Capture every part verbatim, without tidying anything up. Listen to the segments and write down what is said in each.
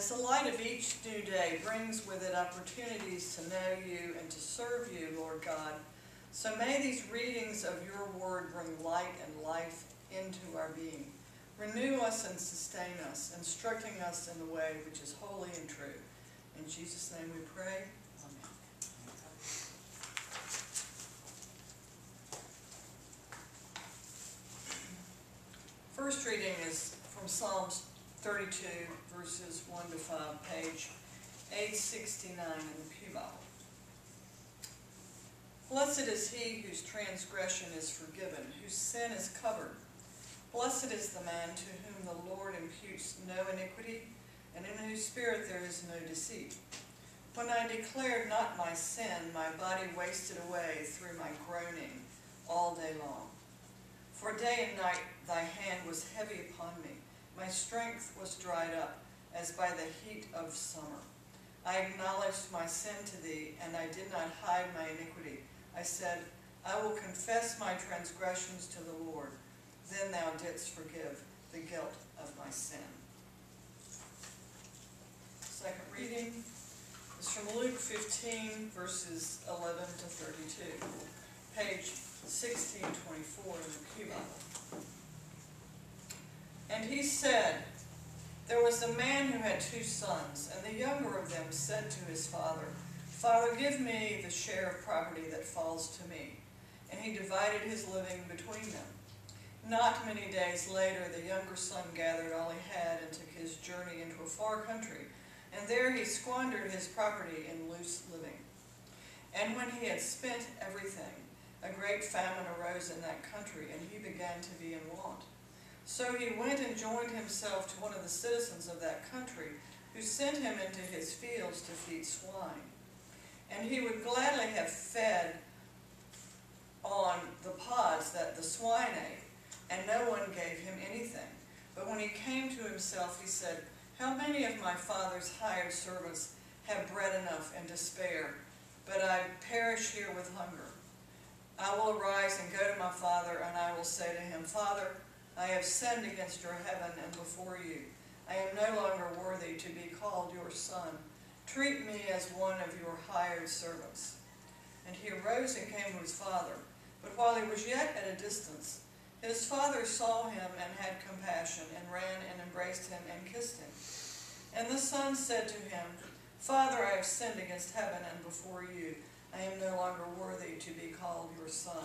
As the light of each new day brings with it opportunities to know you and to serve you, Lord God, so may these readings of your word bring light and life into our being. Renew us and sustain us, instructing us in the way which is holy and true. In Jesus' name we pray. Amen. First reading is from Psalms thirty-two, verses one to five, page eight sixty-nine in the Pew Bible. Blessed is he whose transgression is forgiven, whose sin is covered. Blessed is the man to whom the Lord imputes no iniquity, and in whose spirit there is no deceit. When I declared not my sin, my body wasted away through my groaning all day long. For day and night thy hand was heavy upon me. My strength was dried up, as by the heat of summer. I acknowledged my sin to thee, and I did not hide my iniquity. I said, I will confess my transgressions to the Lord. Then thou didst forgive the guilt of my sin. Second reading is from Luke fifteen, verses eleven to thirty-two, page sixteen twenty-four in the Pew Bible. And he said, there was a man who had two sons, and the younger of them said to his father, Father, give me the share of property that falls to me. And he divided his living between them. Not many days later, the younger son gathered all he had and took his journey into a far country, and there he squandered his property in loose living. And when he had spent everything, a great famine arose in that country, and he began to be in want. So he went and joined himself to one of the citizens of that country, who sent him into his fields to feed swine. And he would gladly have fed on the pods that the swine ate, and no one gave him anything. But when he came to himself, he said, how many of my father's hired servants have bread enough and to spare, but I perish here with hunger? I will arise and go to my father, and I will say to him, Father, I have sinned against your heaven and before you. I am no longer worthy to be called your son. Treat me as one of your hired servants. And he arose and came to his father. But while he was yet at a distance, his father saw him and had compassion, and ran and embraced him and kissed him. And the son said to him, Father, I have sinned against heaven and before you. I am no longer worthy to be called your son.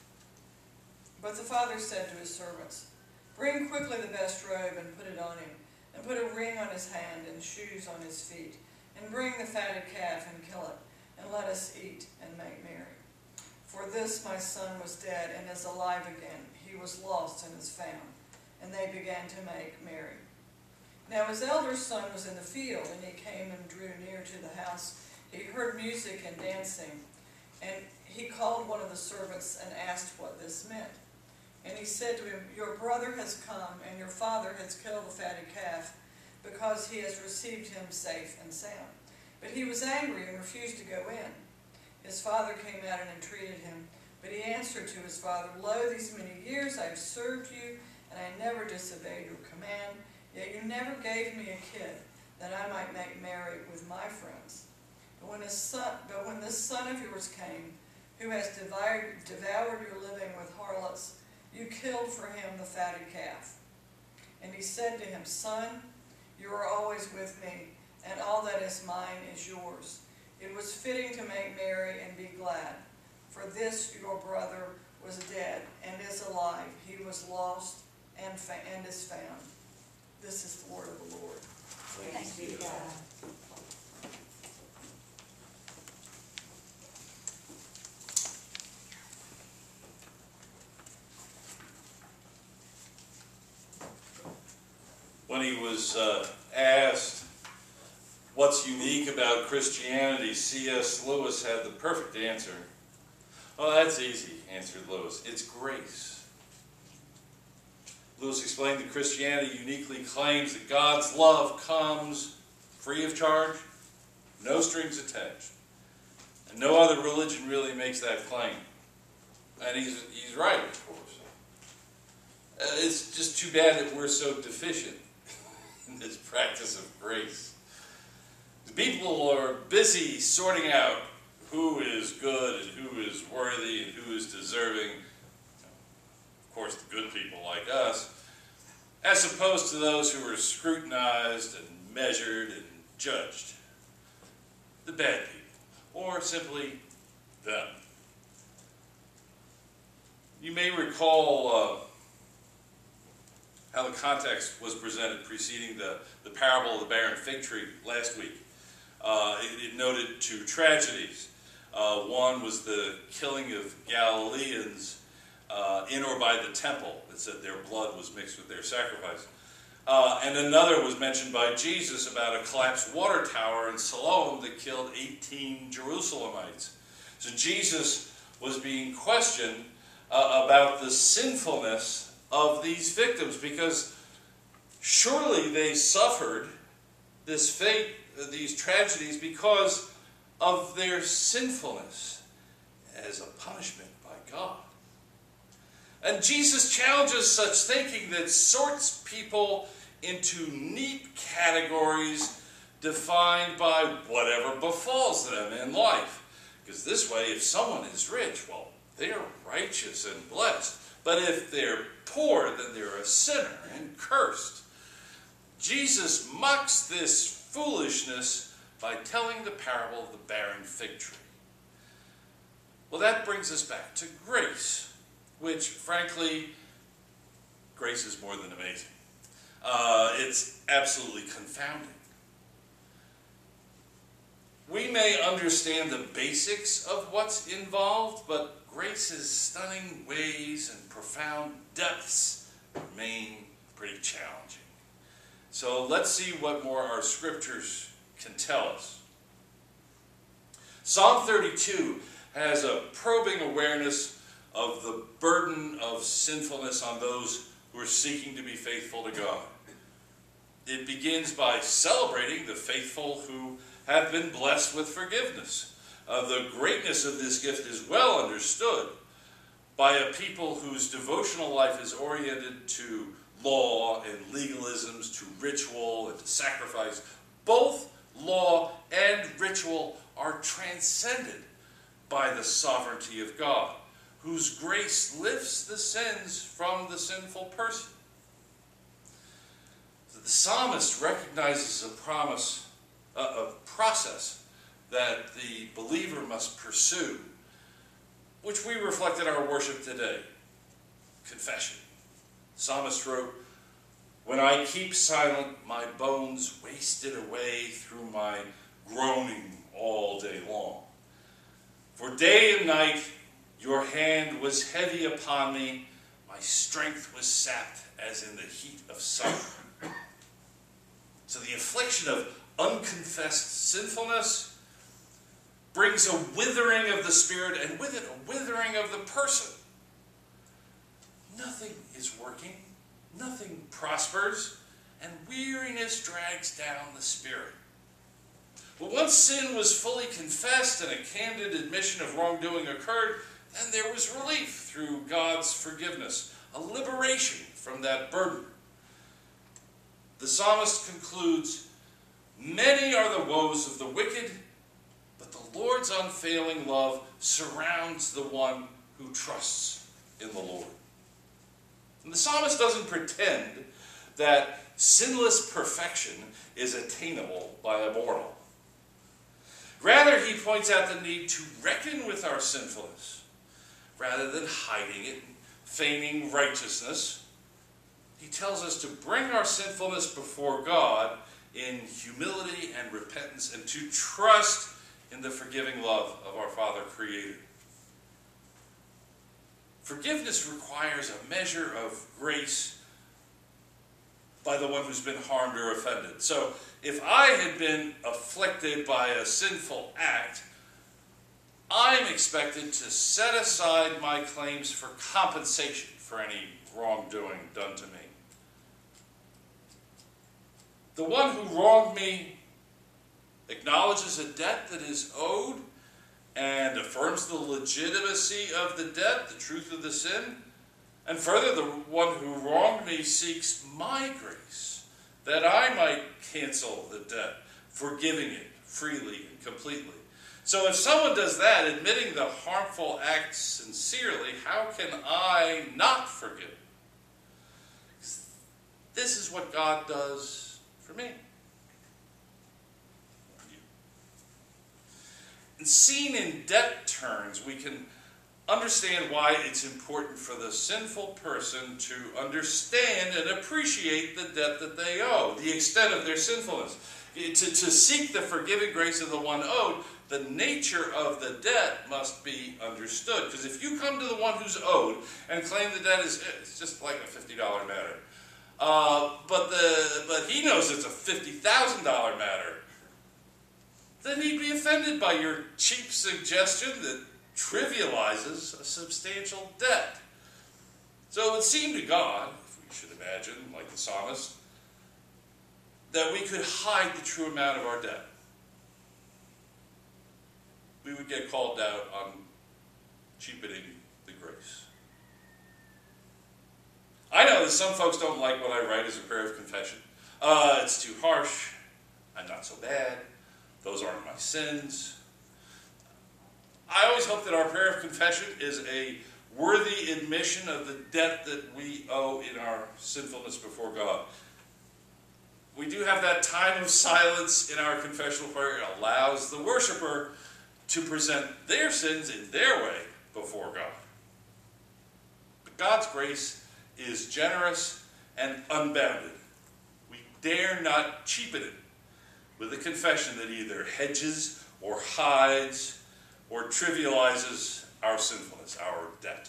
But the father said to his servants, Bring quickly the best robe and put it on him, and put a ring on his hand and shoes on his feet, and bring the fatted calf and kill it, and let us eat and make merry. For this my son was dead and is alive again. He was lost and is found. And they began to make merry. Now his elder son was in the field, and he came and drew near to the house. He heard music and dancing, and he called one of the servants and asked what this meant. And he said to him, Your brother has come, and your father has killed the fatted calf, because he has received him safe and sound. But he was angry and refused to go in. His father came out and entreated him, but he answered to his father, Lo, these many years I have served you, and I never disobeyed your command, yet you never gave me a kid, that I might make merry with my friends. But when, his son, but when this son of yours came, who has devoured, devoured your living with harlots, you killed for him the fatted calf. And he said to him, Son, you are always with me, and all that is mine is yours. It was fitting to make merry and be glad. For this your brother was dead and is alive. He was lost and, fa and is found. This is the word of the Lord. Thanks be to God. When he was uh, asked what's unique about Christianity, C S Lewis had the perfect answer. Oh, that's easy, answered Lewis. It's grace. Lewis explained that Christianity uniquely claims that God's love comes free of charge, no strings attached. And no other religion really makes that claim. And he's, he's right, of course. Uh, it's just too bad that we're so deficient in this practice of grace. The people are busy sorting out who is good and who is worthy and who is deserving. Of course, the good people like us, as opposed to those who are scrutinized and measured and judged. The bad people, or simply them. You may recall uh, how the context was presented preceding the, the parable of the barren fig tree last week. Uh, it, it noted two tragedies. Uh, one was the killing of Galileans uh, in or by the temple. It said their blood was mixed with their sacrifice. Uh, and another was mentioned by Jesus about a collapsed water tower in Siloam that killed eighteen Jerusalemites. So Jesus was being questioned uh, about the sinfulness of these victims, because surely they suffered this fate, uh, these tragedies, because of their sinfulness as a punishment by God. And Jesus challenges such thinking that sorts people into neat categories defined by whatever befalls them in life. Because this way, if someone is rich, well, they're righteous and blessed. But if they're poor, then they're a sinner and cursed. Jesus mocks this foolishness by telling the parable of the barren fig tree. Well, that brings us back to grace, which, frankly, grace is more than amazing. Uh, it's absolutely confounding. We may understand the basics of what's involved, but grace's stunning ways and profound depths remain pretty challenging. So let's see what more our scriptures can tell us. Psalm thirty-two has a probing awareness of the burden of sinfulness on those who are seeking to be faithful to God. It begins by celebrating the faithful who have been blessed with forgiveness. Uh, the greatness of this gift is well understood by a people whose devotional life is oriented to law and legalisms, to ritual and to sacrifice. Both law and ritual are transcended by the sovereignty of God, whose grace lifts the sins from the sinful person. The psalmist recognizes a promise, a, a process that the believer must pursue, which we reflect in our worship today. Confession. The psalmist wrote, "When I keep silent, my bones wasted away through my groaning all day long. For day and night your hand was heavy upon me, my strength was sapped as in the heat of summer." So the affliction of unconfessed sinfulness brings a withering of the spirit, and with it a withering of the person. Nothing is working, nothing prospers, and weariness drags down the spirit. But once sin was fully confessed and a candid admission of wrongdoing occurred, then there was relief through God's forgiveness, a liberation from that burden. The psalmist concludes, "Many are the woes of the wicked, but the Lord's unfailing love surrounds the one who trusts in the Lord." And the psalmist doesn't pretend that sinless perfection is attainable by a mortal. Rather, he points out the need to reckon with our sinfulness. Rather than hiding it and feigning righteousness, he tells us to bring our sinfulness before God in humility and repentance, and to trust in the forgiving love of our Father Creator. Forgiveness requires a measure of grace by the one who's been harmed or offended. So if I had been afflicted by a sinful act, I'm expected to set aside my claims for compensation for any wrongdoing done to me. The one who wronged me acknowledges a debt that is owed and affirms the legitimacy of the debt, the truth of the sin. And further, the one who wronged me seeks my grace, that I might cancel the debt, forgiving it freely and completely. So if someone does that, admitting the harmful act sincerely, how can I not forgive? This is what God does for me. And seen in debt terms, we can understand why it's important for the sinful person to understand and appreciate the debt that they owe, the extent of their sinfulness. To, to seek the forgiving grace of the one owed, the nature of the debt must be understood. Because if you come to the one who's owed and claim the debt is it's just like a fifty dollar matter, uh, but, the, but he knows it's a fifty thousand dollar matter, then he'd be offended by your cheap suggestion that trivializes a substantial debt. So it would seem to God, if we should imagine, like the psalmist, that we could hide the true amount of our debt. We would get called out on cheapening the grace. I know that some folks don't like what I write as a prayer of confession. Uh, it's too harsh. I'm not so bad. Those aren't my sins. I always hope that our prayer of confession is a worthy admission of the debt that we owe in our sinfulness before God. We do have that time of silence in our confessional prayer. It allows the worshiper to present their sins in their way before God. But God's grace is generous and unbounded. We dare not cheapen it with a confession that either hedges or hides or trivializes our sinfulness, our debt.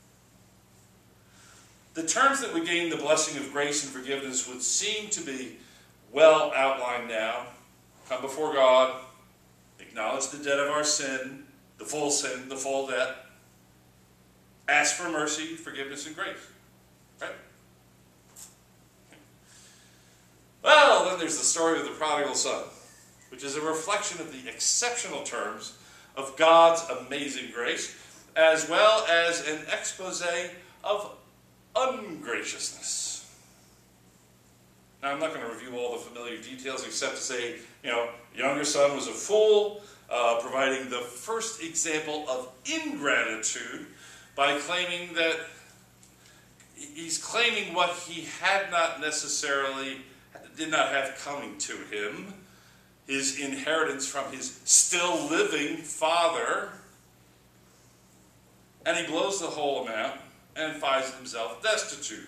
The terms that we gain the blessing of grace and forgiveness would seem to be well outlined now. Come before God, acknowledge the debt of our sin, the full sin, the full debt. Ask for mercy, forgiveness, and grace. Right? Well, then there's the story of the prodigal son, which is a reflection of the exceptional terms of God's amazing grace, as well as an expose of ungraciousness. Now, I'm not going to review all the familiar details except to say, you know, the younger son was a fool, uh, providing the first example of ingratitude by claiming that he's claiming what he had not necessarily, did not have coming to him, his inheritance from his still living father, and he blows the whole amount and finds himself destitute.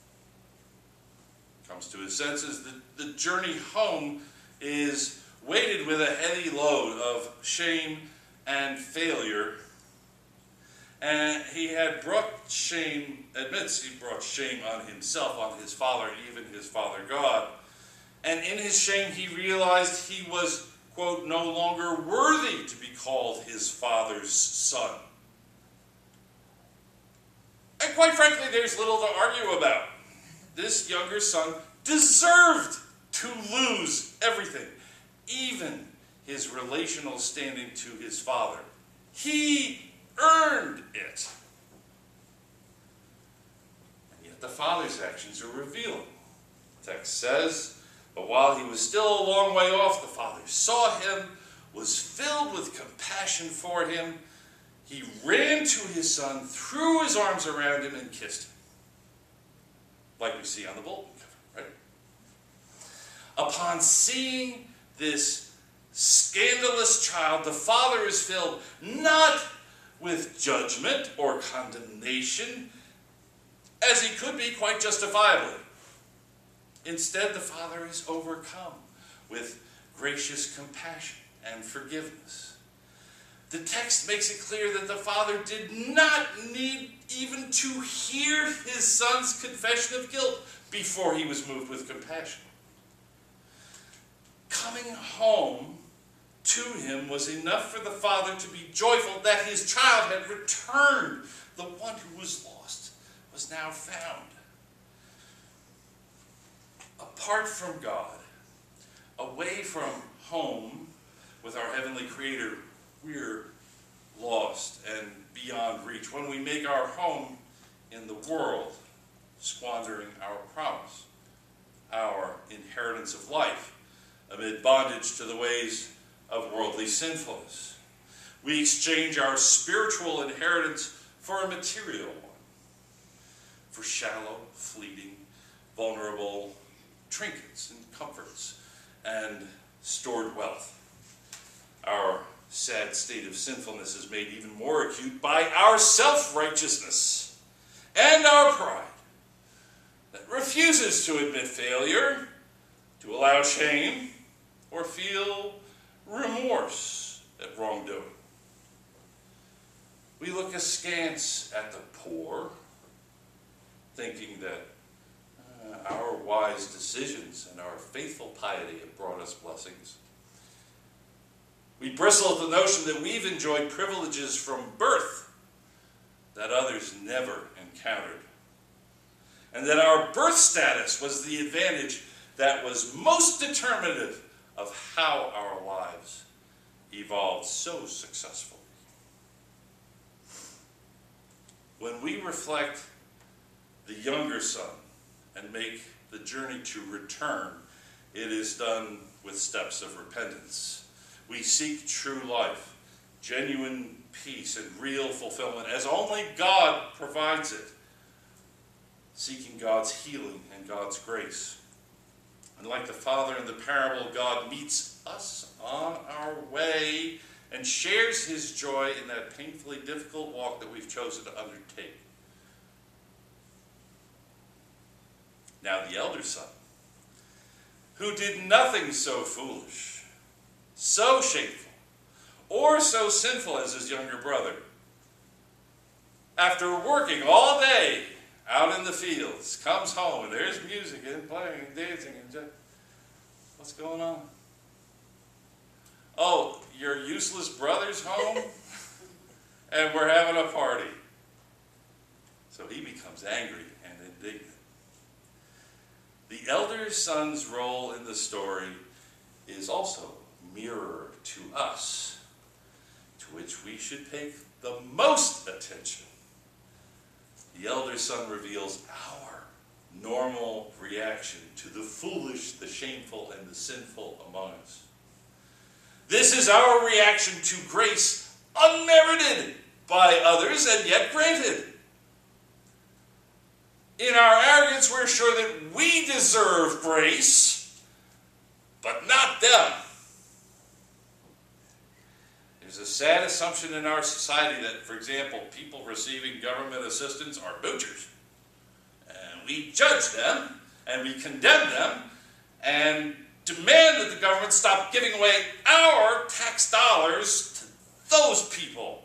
Comes to his senses. The, the journey home is weighted with a heavy load of shame and failure. And he had brought shame, admits he brought shame on himself, on his father, even his father God. And in his shame he realized he was, quote, no longer worthy to be called his father's son. And quite frankly, there's little to argue about. This younger son deserved to lose everything, even his relational standing to his father. He earned it. And yet the father's actions are revealing. The text says, but while he was still a long way off, the father saw him, was filled with compassion for him. He ran to his son, threw his arms around him, and kissed him. Like we see on the bulletin cover, right? Upon seeing this scandalous child, the father is filled not with judgment or condemnation, as he could be quite justifiably. Instead, the father is overcome with gracious compassion and forgiveness. The text makes it clear that the father did not need even to hear his son's confession of guilt before he was moved with compassion. Coming home to him was enough for the father to be joyful that his child had returned. The one who was lost was now found. Apart from God, away from home with our heavenly Creator, we're lost and beyond reach. When we make our home in the world, squandering our promise, our inheritance of life, amid bondage to the ways of worldly sinfulness. We exchange our spiritual inheritance for a material one, for shallow, fleeting, vulnerable trinkets and comforts and stored wealth. Our sad state of sinfulness is made even more acute by our self-righteousness and our pride that refuses to admit failure, to allow shame, or feel remorse at wrongdoing. We look askance at the poor, thinking that uh, our wise decisions and our faithful piety have brought us blessings. We bristle at the notion that we've enjoyed privileges from birth that others never encountered, and that our birth status was the advantage that was most determinative of how our lives evolved so successfully. When we reflect the younger son and make the journey to return, it is done with steps of repentance. We seek true life, genuine peace, and real fulfillment as only God provides it, seeking God's healing and God's grace. And like the father in the parable, God meets us on our way and shares his joy in that painfully difficult walk that we've chosen to undertake. Now the elder son, who did nothing so foolish, so shameful, or so sinful as his younger brother, after working all day out in the fields, comes home and there's music and playing and dancing and just, what's going on? Oh, your useless brother's home and we're having a party. So he becomes angry and indignant. The elder son's role in the story is also mirror to us, to which we should pay the most attention. The elder son reveals our normal reaction to the foolish, the shameful, and the sinful among us. This is our reaction to grace unmerited by others and yet granted. In our arrogance, we're sure that we deserve grace, but not them. There's a sad assumption in our society that, for example, people receiving government assistance are moochers. And we judge them, and we condemn them, and demand that the government stop giving away our tax dollars to those people.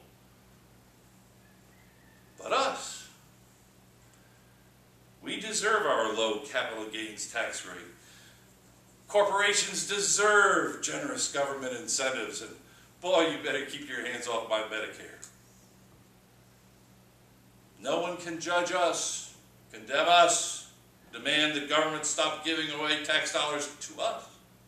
But us, we deserve our low capital gains tax rate. Corporations deserve generous government incentives, and boy, you better keep your hands off my Medicare. No one can judge us, condemn us, demand the government stop giving away tax dollars to us.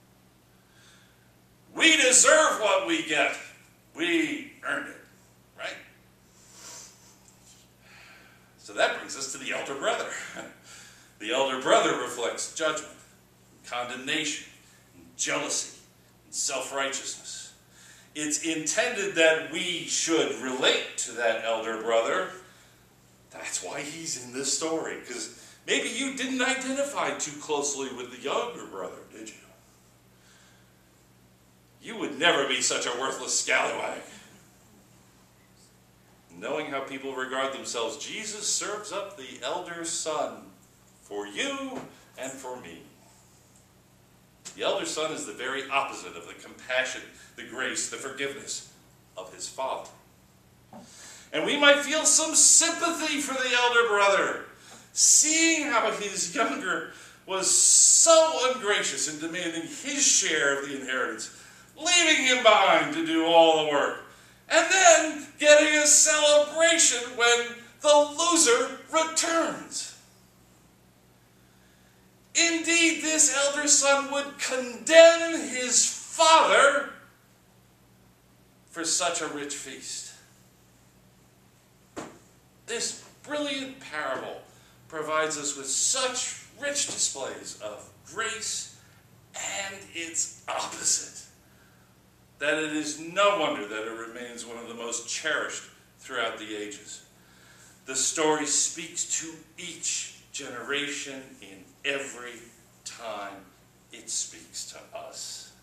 We deserve what we get. We earned it, right? So that brings us to the elder brother. The elder brother reflects judgment, condemnation, jealousy, and self-righteousness. It's intended that we should relate to that elder brother. That's why he's in this story, because maybe you didn't identify too closely with the younger brother, did you? You would never be such a worthless scallywag. Knowing how people regard themselves, Jesus serves up the elder son for you and for me. The elder son is the very opposite of the compassion, the grace, the forgiveness of his father. And we might feel some sympathy for the elder brother, seeing how his younger was so ungracious in demanding his share of the inheritance, leaving him behind to do all the work, and then getting a celebration when the loser returns. Indeed, this elder son would condemn his father for such a rich feast. This brilliant parable provides us with such rich displays of grace and its opposite, that it is no wonder that it remains one of the most cherished throughout the ages. The story speaks to each generation in every time it speaks to us.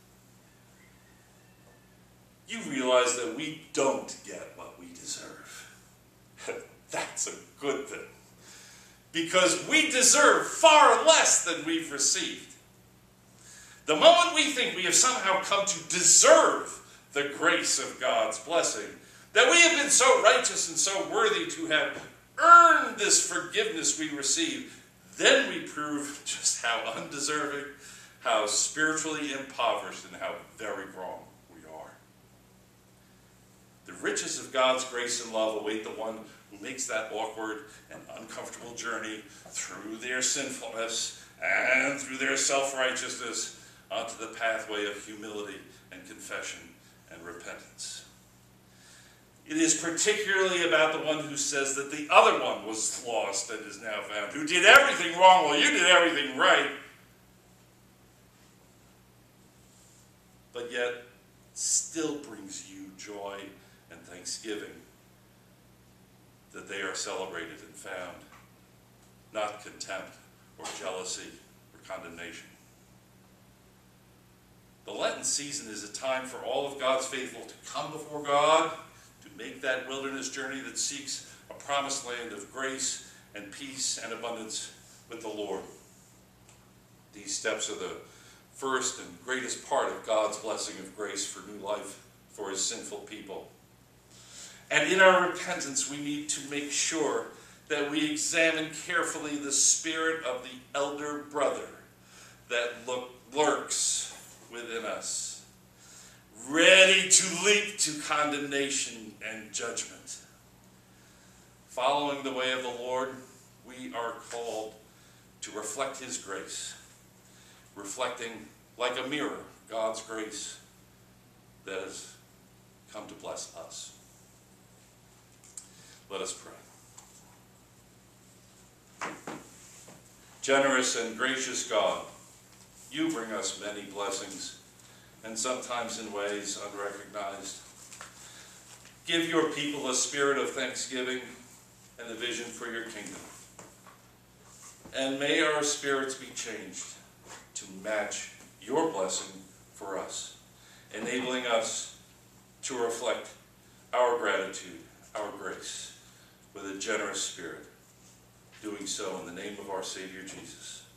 You realize that we don't get what we deserve. That's a good thing, because we deserve far less than we've received. The moment we think we have somehow come to deserve the grace of God's blessing, that we have been so righteous and so worthy to have earned this forgiveness we receive, then we prove just how undeserving, how spiritually impoverished, and how very wrong we are. The riches of God's grace and love await the one who makes that awkward and uncomfortable journey through their sinfulness and through their self-righteousness onto the pathway of humility and confession and repentance. It is particularly about the one who says that the other one was lost and is now found, who did everything wrong while you did everything right, but yet still brings you joy and thanksgiving that they are celebrated and found, not contempt or jealousy or condemnation. The Lenten season is a time for all of God's faithful to come before God, to make that wilderness journey that seeks a promised land of grace and peace and abundance with the Lord. These steps are the first and greatest part of God's blessing of grace for new life for his sinful people. And in our repentance, we need to make sure that we examine carefully the spirit of the elder brother that look, lurks within us, ready to leap to condemnation and judgment. Following the way of the Lord, we are called to reflect his grace, reflecting like a mirror God's grace that has come to bless us. Let us pray. Generous and gracious God, you bring us many blessings, and sometimes in ways unrecognized. Give your people a spirit of thanksgiving and a vision for your kingdom. And may our spirits be changed to match your blessing for us, enabling us to reflect our gratitude, our grace, with a generous spirit, doing so in the name of our Savior Jesus.